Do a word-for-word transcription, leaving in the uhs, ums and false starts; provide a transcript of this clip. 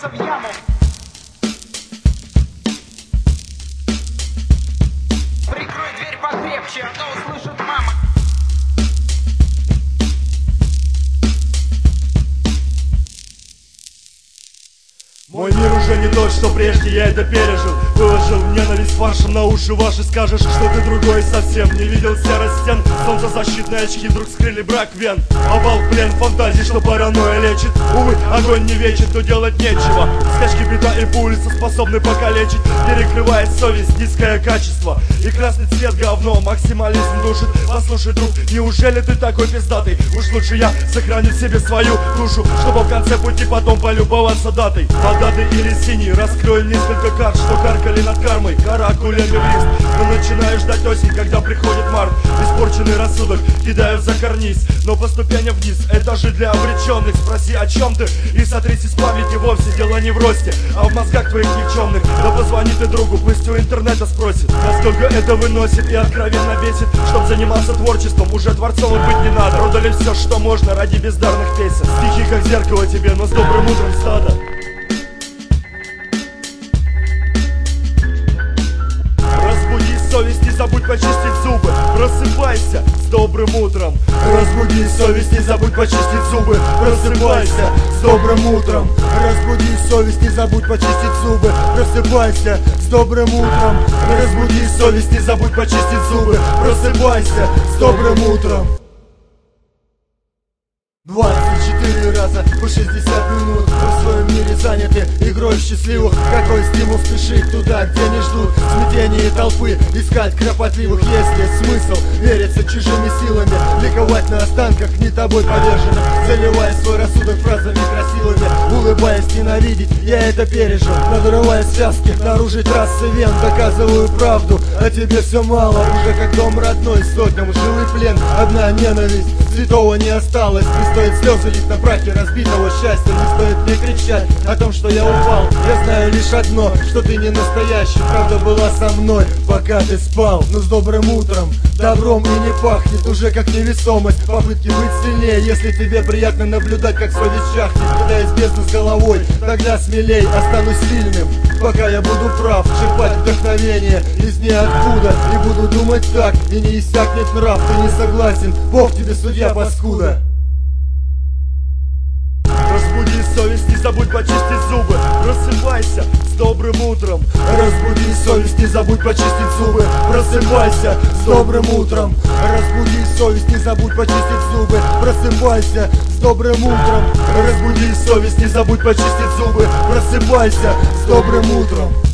свалится в яму. Прикрой дверь покрепче, а то услышит мама. Мой мир уже не тот, что прежде, я это пережил. Выложил ненависть фаршем на уши ваши. Скажешь, что ты другой совсем. Не видел серость стен, солнцезащитные очки вдруг скрыли брак вен. Обал в плен фантазий, что паранойя лечит. Увы, огонь не вечен, то делать нечего. Скачки бита и пульса способны покалечить. Перекрывает совесть, низкое качество. И красный цвет говно, максимализм душит. Послушай, друг, неужели ты такой пиздатый? Уж лучше я сохраню себе свою душу, чтобы в конце пути потом полюбоваться датой. Даты или синий, раскрою несколько карт, что каркали над кармой, каракулями в лист. Но начинаю ждать осень, когда приходит март. Испорченный рассудок кидаю за карниз, но по ступеням вниз, этажи для обреченных. Спроси, о чем ты, и сотрись из памяти. Вовсе дело не в росте, а в мозгах твоих никчемных. Да позвони ты другу, пусть у интернета спросит, насколько это выносит и откровенно бесит. Чтоб заниматься творчеством, уже творцом быть не надо. Продали все, что можно, ради бездарных песен. Стихи как зеркало тебе, но с добрым утром, стадо. Совесть, не забудь почистить зубы. Просыпайся с добрым утром. Разбуди совесть, не забудь почистить зубы. Просыпайся с добрым утром. Разбуди совесть, не забудь почистить зубы. Просыпайся с добрым утром. Разбуди совесть, не забудь почистить зубы. Просыпайся с добрым утром. Двадцать четыре раза по шестьдесят минут. Мы в своем мире заняты игрой счастливых. Какой стимул спешить туда, где не ждут. Смятение толпы, искать кропотливых. Есть ли смысл вериться чужими силами, ликовать на останках не тобой поверженных, заливая свой рассудок фразами красивыми, улыбаясь ненавидеть, я это пережил. Надрывая связки, наружу трассы вен, доказываю правду, а тебе все мало. Уже как дом родной, сотням жил и плен. Одна ненависть, святого не осталось. Не стоит слезы лить на прахе разбитого счастья. Не стоит мне кричать о том, что я упал. Я знаю лишь одно, что ты не настоящий. Правда была со мной, пока ты спал. Но с добрым утром добром и не пахнет. Уже как невесомость, попытки быть сильнее. Если тебе приятно наблюдать, как совесть чахнет, пытаясь бездну с головой, тогда смелей, останусь сильным, пока я буду прав. Черпать вдохновение из ниоткуда. И буду думать так, и не иссякнет нрав. Ты не согласен, Бог тебе судья, паскуда. Разбуди совесть, не забудь почистить зубы. Просыпайся с добрым утром. Разбуди совесть, не забудь почистить зубы. Просыпайся с добрым утром. Разбуди совесть, не забудь почистить зубы. Просыпайся с добрым утром. Разбуди совесть, не забудь почистить зубы. Просыпайся с добрым утром.